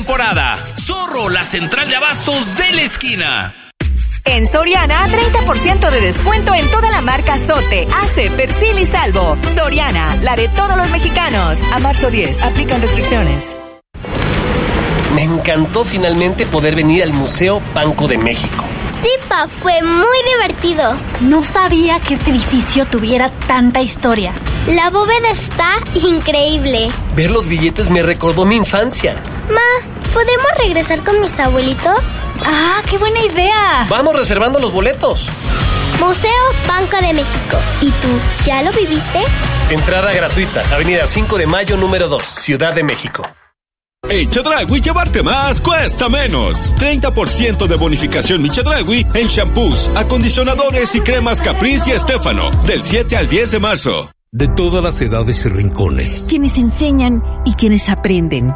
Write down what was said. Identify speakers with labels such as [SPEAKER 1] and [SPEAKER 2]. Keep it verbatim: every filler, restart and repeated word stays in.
[SPEAKER 1] temporada. Zorro, la central de abastos de la esquina.
[SPEAKER 2] En Soriana, treinta por ciento de descuento en toda la marca Zote, Ace, Persil y Salvo. Soriana, la de todos los mexicanos. A marzo diez, aplican restricciones.
[SPEAKER 3] Me encantó finalmente poder venir al Museo Banco de México.
[SPEAKER 4] Sí, pa, fue muy divertido.
[SPEAKER 5] No sabía que este edificio tuviera tanta historia.
[SPEAKER 4] La bóveda está increíble.
[SPEAKER 3] Ver los billetes me recordó mi infancia.
[SPEAKER 4] Ma, ¿podemos regresar con mis abuelitos?
[SPEAKER 5] ¡Ah, qué buena idea!
[SPEAKER 3] Vamos reservando los boletos.
[SPEAKER 4] Museo Banco de México. ¿Y tú, ya lo viviste?
[SPEAKER 3] Entrada gratuita, avenida cinco de mayo, número dos, Ciudad de México.
[SPEAKER 6] En Chedraui llevarte más cuesta menos. treinta por ciento de bonificación mi Chedraui en shampoos, acondicionadores y cremas Caprice y Estéfano. Del siete al diez de marzo.
[SPEAKER 7] De todas las edades y rincones.
[SPEAKER 8] Quienes enseñan y quienes aprenden.